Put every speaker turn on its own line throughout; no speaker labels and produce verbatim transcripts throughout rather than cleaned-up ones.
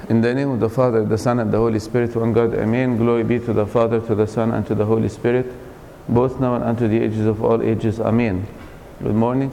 In the name of the Father, the Son, and the Holy Spirit, one God, Amen. Glory be to the Father, to the Son, and to the Holy Spirit, both now and unto the ages of all ages. Amen. Good morning.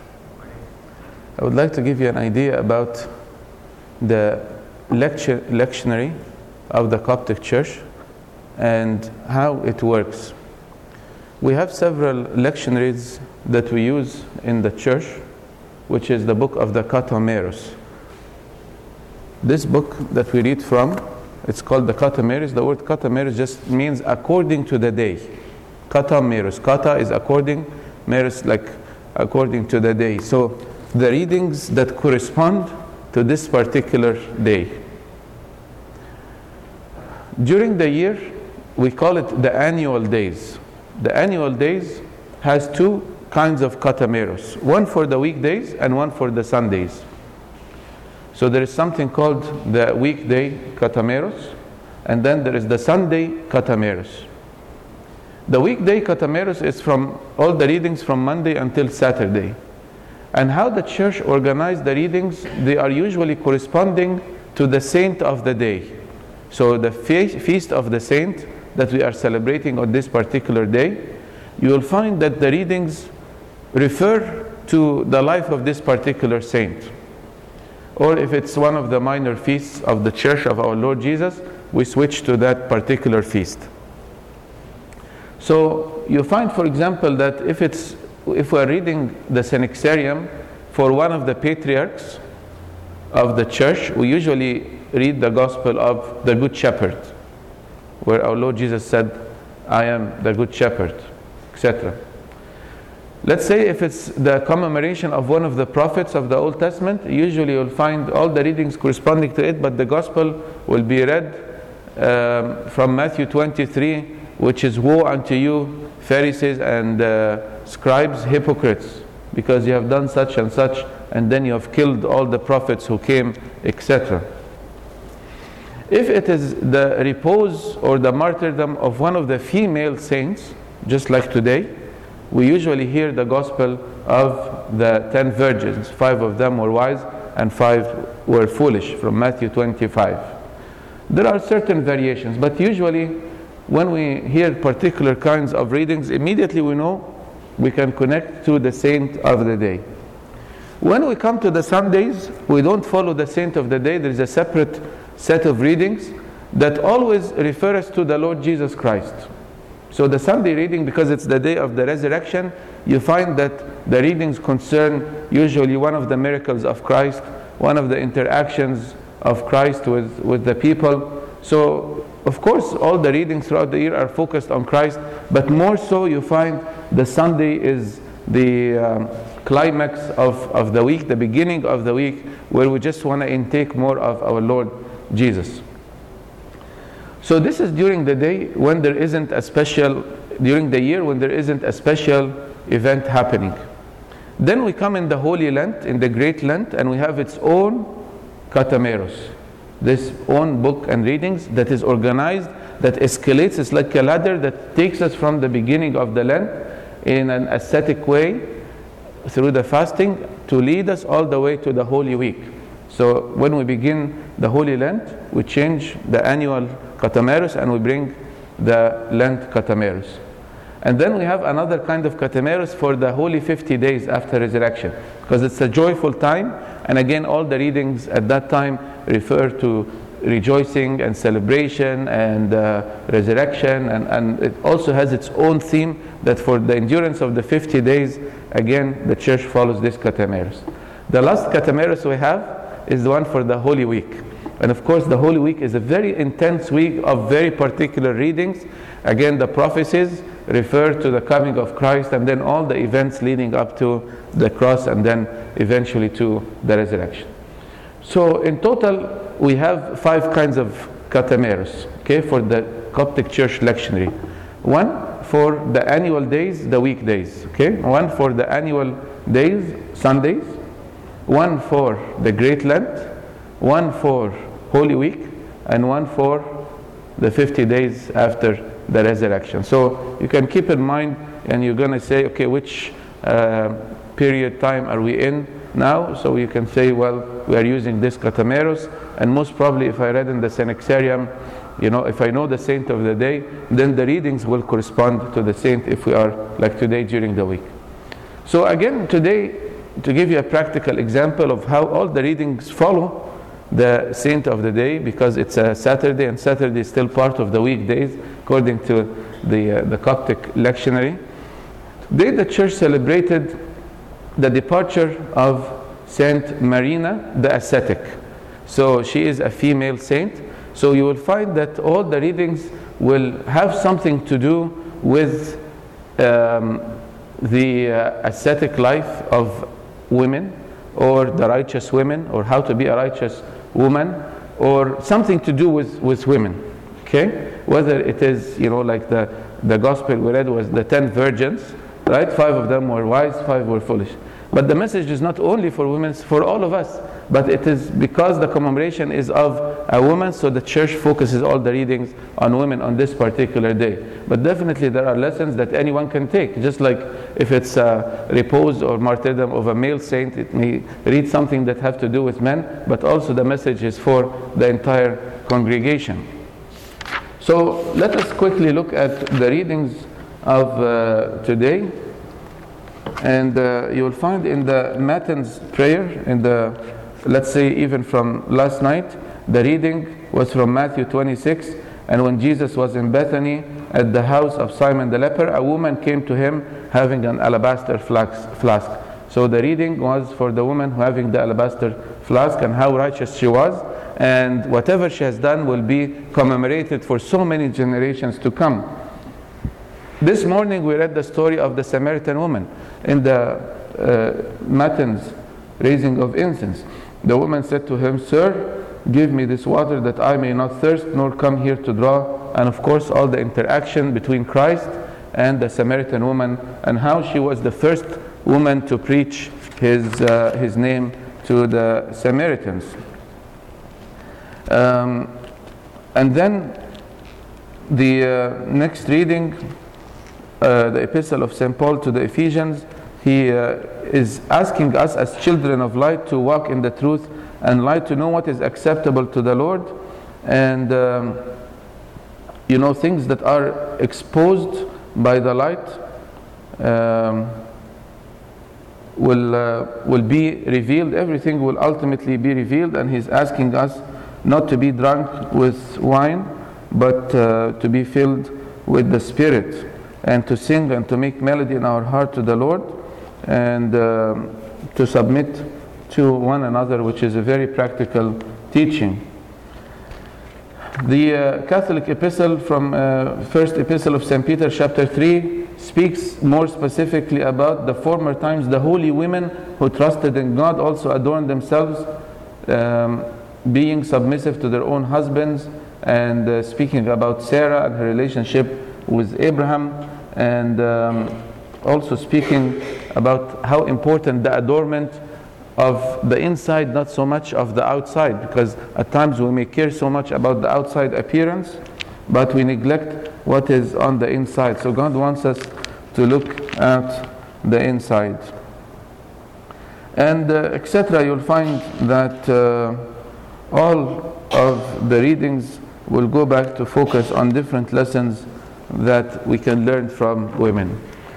I would like to give you an idea about the lecture, lectionary of the Coptic Church and how it works. We have several lectionaries that we use in the church, which is the book of the Katameros. This book that we read from, it's called the Katameros. The word Katameros just means according to the day. Katameros. Kata is according, meros like according to the day. So the readings that correspond to this particular day. During the year, we call it the annual days. The annual days has two kinds of Katameros. One for the weekdays and one for the Sundays. So there is something called the weekday Katameros, and then there is the Sunday Katameros. The weekday Katameros is from all the readings from Monday until Saturday. And how the church organized the readings, they are usually corresponding to the saint of the day. So the fe- feast of the saint that we are celebrating on this particular day, you will find that the readings refer to the life of this particular saint. Or if it's one of the minor feasts of the Church of our Lord Jesus, we switch to that particular feast. So you find, for example, that if it's if we're reading the Synaxarium for one of the patriarchs of the church, we usually read the Gospel of the Good Shepherd, where our Lord Jesus said, "I am the Good Shepherd," et cetera. Let's say if it's the commemoration of one of the prophets of the Old Testament, usually you'll find all the readings corresponding to it, but the Gospel will be read um, from Matthew twenty-three, which is, "Woe unto you, Pharisees and uh, scribes, hypocrites, because you have done such and such, and then you have killed all the prophets who came," et cetera. If it is the repose or the martyrdom of one of the female saints, just like today, we usually hear the gospel of the ten virgins. Five of them were wise and five were foolish, from Matthew twenty-five. There are certain variations, but usually when we hear particular kinds of readings, immediately we know we can connect to the saint of the day. When we come to the Sundays, we don't follow the saint of the day. There is a separate set of readings that always refer us to the Lord Jesus Christ. So the Sunday reading, because it's the day of the resurrection, you find that the readings concern usually one of the miracles of Christ, one of the interactions of Christ with, with the people. So, of course, all the readings throughout the year are focused on Christ, but more so you find the Sunday is the um, climax of, of the week, the beginning of the week, where we just want to intake more of our Lord Jesus. So this is during the day when there isn't a special, during the year when there isn't a special event happening. Then we come in the Holy Lent, in the Great Lent, and we have its own Katameros. This own book and readings that is organized, that escalates. It's like a ladder that takes us from the beginning of the Lent in an ascetic way through the fasting to lead us all the way to the Holy Week. So when we begin the Holy Lent, we change the annual Katameros and we bring the Lent Katameros. And then we have another kind of Katameros for the Holy fifty days after resurrection, because it's a joyful time, and again all the readings at that time refer to rejoicing and celebration and uh, resurrection, and, and it also has its own theme that for the endurance of the fifty days, again the church follows this Katameros. The last Katameros we have is the one for the Holy Week. And of course the Holy Week is a very intense week of very particular readings. Again, the prophecies refer to the coming of Christ, and then all the events leading up to the cross, and then eventually to the resurrection. So in total we have five kinds of Katameros, okay, for the Coptic Church lectionary. One for the annual days, the weekdays, okay? One for the annual days, Sundays. One for the Great Lent, one for Holy Week, and one for the fifty days after the resurrection. So you can keep in mind, and you're going to say, okay, which uh, period time are we in now? So you can say, well, we are using this Katameros and most probably if I read in the Synaxarium, you know, if I know the saint of the day, then the readings will correspond to the saint if we are like today during the week. So again, today, to give you a practical example of how all the readings follow the saint of the day, because it's a Saturday, and Saturday is still part of the weekdays according to the, uh, the Coptic lectionary. Today the church celebrated the departure of Saint Marina the ascetic. So she is a female saint. So you will find that all the readings will have something to do with um, the uh, ascetic life of women, or the righteous women, or how to be a righteous woman, or something to do with, with women. Okay? Whether it is, you know, like the, the gospel we read was the ten virgins, right? Five of them were wise, five were foolish. But the message is not only for women, it's for all of us. But it is because the commemoration is of a woman, so the church focuses all the readings on women on this particular day. But definitely there are lessons that anyone can take. Just like if it's a repose or martyrdom of a male saint, it may read something that have to do with men, but also the message is for the entire congregation. So let us quickly look at the readings of uh, today. And uh, you will find in the Matins prayer, in the, let's say even from last night, the reading was from Matthew twenty-six. And when Jesus was in Bethany at the house of Simon the leper, a woman came to him having an alabaster flask. So the reading was for the woman having the alabaster flask and how righteous she was. And whatever she has done will be commemorated for so many generations to come. This morning we read the story of the Samaritan woman in the uh, Matins, raising of incense. The woman said to him, "Sir, give me this water that I may not thirst nor come here to draw." And of course all the interaction between Christ and the Samaritan woman, and how she was the first woman to preach his, uh, his name to the Samaritans. Um, and then the uh, next reading, Uh, the epistle of Saint Paul to the Ephesians, he uh, is asking us as children of light to walk in the truth and light, to know what is acceptable to the Lord, and um, you know, things that are exposed by the light um, will uh, will be revealed. Everything will ultimately be revealed, and he's asking us not to be drunk with wine, but uh, to be filled with the Spirit, and to sing and to make melody in our heart to the Lord, and uh, to submit to one another, which is a very practical teaching. The uh, Catholic epistle from uh, First Epistle of Saint Peter, chapter three, speaks more specifically about the former times. The holy women who trusted in God also adorned themselves, um, being submissive to their own husbands, and uh, speaking about Sarah and her relationship with Abraham, and um, also speaking about how important the adornment of the inside, not so much of the outside, because at times we may care so much about the outside appearance, but we neglect what is on the inside. So God wants us to look at the inside. And uh, et cetera. You'll find that uh, all of the readings will go back to focus on different lessons that we can learn from women.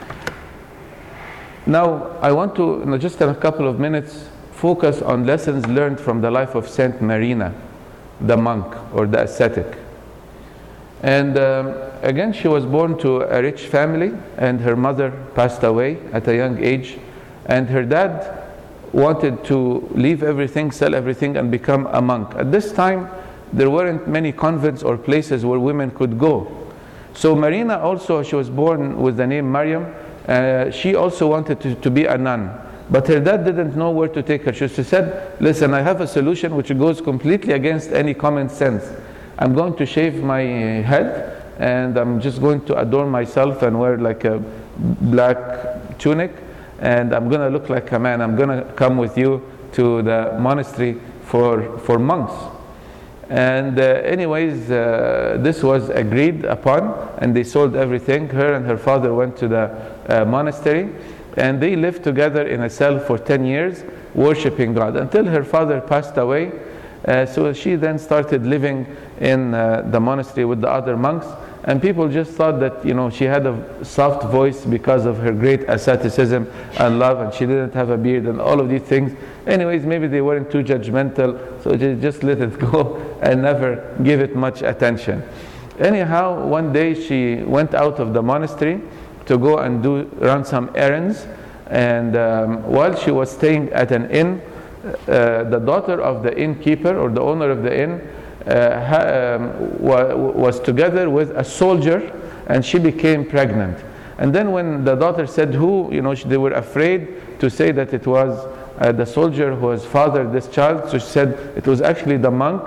Now, I want to, in just in a couple of minutes, focus on lessons learned from the life of Saint Marina, the monk or the ascetic. And um, again, she was born to a rich family, and her mother passed away at a young age, and her dad wanted to leave everything, sell everything, and become a monk. At this time, there weren't many convents or places where women could go. So Marina also, she was born with the name Mariam. Uh, she also wanted to, to be a nun, but her dad didn't know where to take her. She said, "Listen, I have a solution which goes completely against any common sense. I'm going to shave my head, and I'm just going to adorn myself and wear like a black tunic, and I'm going to look like a man. I'm going to come with you to the monastery for, for monks." And uh, anyways, uh, this was agreed upon, and they sold everything. Her and her father went to the uh, monastery, and they lived together in a cell for ten years, worshiping God, until her father passed away. Uh, so she then started living in uh, the monastery with the other monks, and people just thought that, you know, she had a soft voice because of her great asceticism and love, and she didn't have a beard and all of these things. Anyways, maybe they weren't too judgmental, so they just let it go and never give it much attention. Anyhow, one day she went out of the monastery to go and do run some errands, and um, while she was staying at an inn, uh, the daughter of the innkeeper, or the owner of the inn, uh, ha, um, wa was together with a soldier, and she became pregnant. And then when the daughter said who, you know, she, they were afraid to say that it was uh, the soldier who has fathered this child, so she said it was actually the monk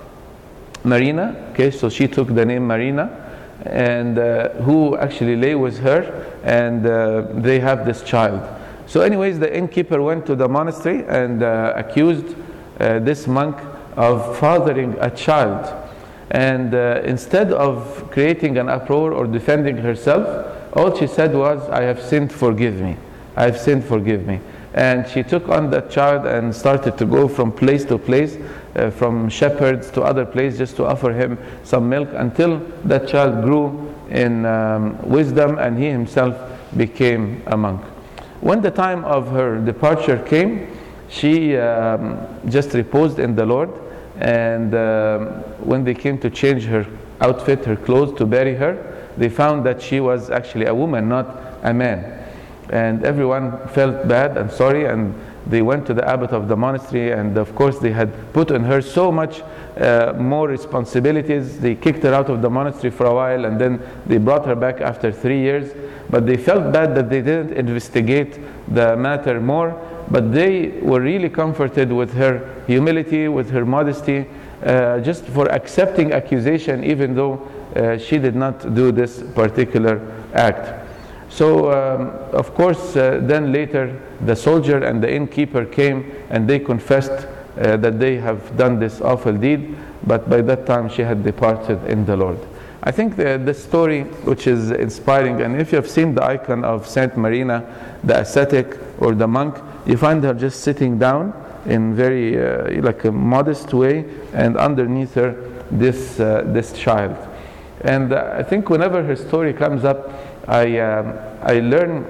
Marina. Okay, so she took the name Marina, and uh, who actually lay with her, and uh, they have this child. So anyways, the innkeeper went to the monastery and uh, accused uh, this monk of fathering a child. And uh, instead of creating an uproar or defending herself, all she said was, "I have sinned, forgive me. I have sinned, forgive me." And she took on that child and started to go from place to place, uh, from shepherds to other places, just to offer him some milk, until that child grew in um, wisdom and he himself became a monk. When the time of her departure came, she um, just reposed in the Lord, and um, when they came to change her outfit, her clothes, to bury her, they found that she was actually a woman, not a man. And everyone felt bad and sorry, and they went to the abbot of the monastery, and of course they had put on her so much uh, more responsibilities. They kicked her out of the monastery for a while, and then they brought her back after three years. But they felt bad that they didn't investigate the matter more, but they were really comforted with her humility, with her modesty, uh, just for accepting accusation, even though uh, she did not do this particular act. So, um, of course, uh, then later the soldier and the innkeeper came, and they confessed uh, that they have done this awful deed, but by that time she had departed in the Lord. I think the, the story, which is inspiring, and if you have seen the icon of Saint Marina, the ascetic or the monk, you find her just sitting down in very uh, like a modest way, and underneath her this uh, this child. And uh, I think whenever her story comes up, I um, I learn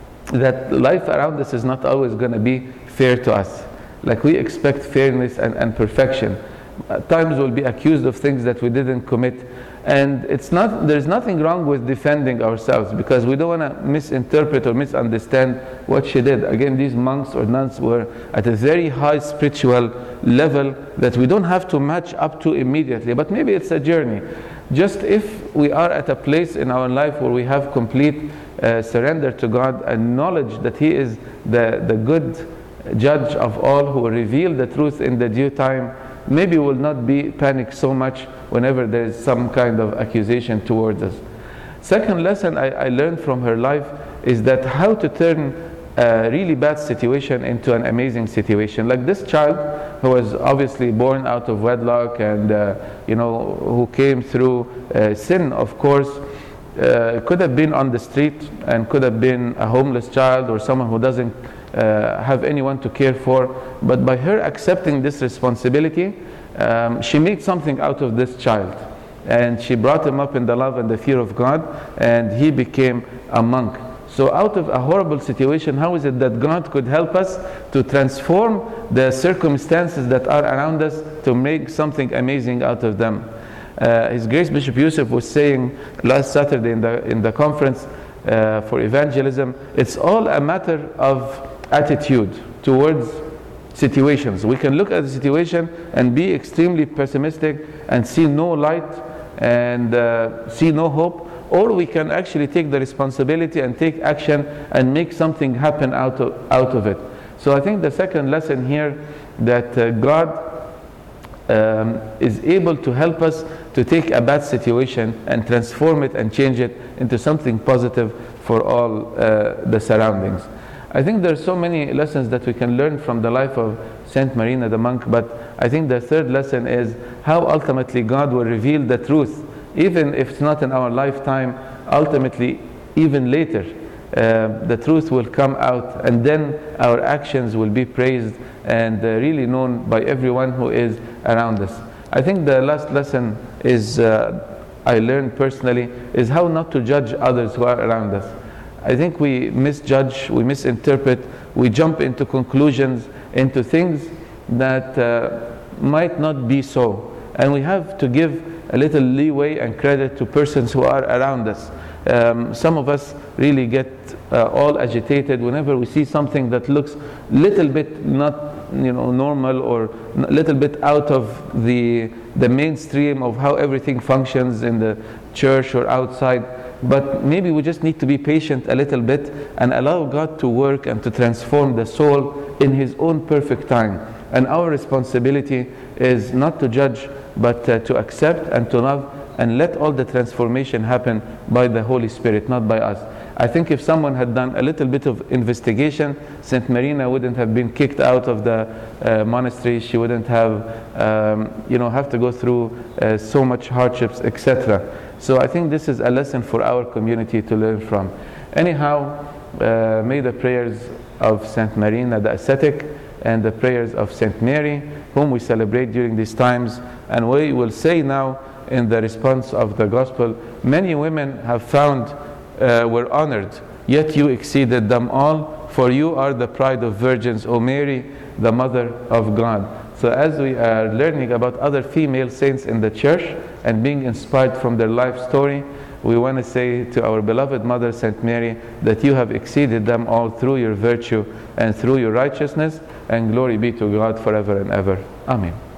that life around us is not always going to be fair to us. Like, we expect fairness and, and perfection. At times we'll be accused of things that we didn't commit, and it's not, there's nothing wrong with defending ourselves, because we don't want to misinterpret or misunderstand what she did. Again, these monks or nuns were at a very high spiritual level that we don't have to match up to immediately, but maybe it's a journey. Just if we are at a place in our life where we have complete uh, surrender to God and knowledge that He is the, the good judge of all, who will reveal the truth in the due time, maybe we will not be panicked so much whenever there is some kind of accusation towards us. Second lesson I, I learned from her life is that how to turn a really bad situation into an amazing situation. Like this child, who was obviously born out of wedlock, and uh, you know, who came through uh, sin, of course, uh, could have been on the street, and could have been a homeless child, or someone who doesn't uh, have anyone to care for. But by her accepting this responsibility, um, she made something out of this child, and she brought him up in the love and the fear of God, and he became a monk. So out of a horrible situation, how is it that God could help us to transform the circumstances that are around us to make something amazing out of them? Uh, His Grace Bishop Yusuf was saying last Saturday in the, in the conference uh, for evangelism, it's all a matter of attitude towards situations. We can look at the situation and be extremely pessimistic and see no light and uh, see no hope, or we can actually take the responsibility and take action and make something happen out of, out of it. So I think the second lesson here, that uh, God um, is able to help us to take a bad situation and transform it and change it into something positive for all uh, the surroundings. I think there are so many lessons that we can learn from the life of Saint Marina the monk, but I think the third lesson is how ultimately God will reveal the truth, even if it's not in our lifetime, ultimately even later. uh, the truth will come out, and then our actions will be praised and uh, really known by everyone who is around us. I think the last lesson is uh, I learned personally is how not to judge others who are around us. I think we misjudge, we misinterpret, we jump into conclusions, into things that uh, might not be so. And we have to give a little leeway and credit to persons who are around us. Um, some of us really get uh, all agitated whenever we see something that looks little bit not you know normal, or a little bit out of the the mainstream of how everything functions in the church or outside. But maybe we just need to be patient a little bit and allow God to work and to transform the soul in His own perfect time. And our responsibility is not to judge, but uh, to accept and to love, and let all the transformation happen by the Holy Spirit, not by us. I think if someone had done a little bit of investigation, Saint Marina wouldn't have been kicked out of the uh, monastery. She wouldn't have, um, you know, have to go through uh, so much hardships, et cetera. So I think this is a lesson for our community to learn from. Anyhow, uh, may the prayers of Saint Marina the ascetic and the prayers of Saint Mary, whom we celebrate during these times, and we will say now in the response of the gospel, many women have found Uh, were honored, yet you exceeded them all, for you are the pride of virgins, O Mary, the Mother of God. So as we are learning about other female saints in the church and being inspired from their life story, we want to say to our beloved Mother, Saint Mary, that you have exceeded them all through your virtue and through your righteousness, and glory be to God forever and ever. Amen.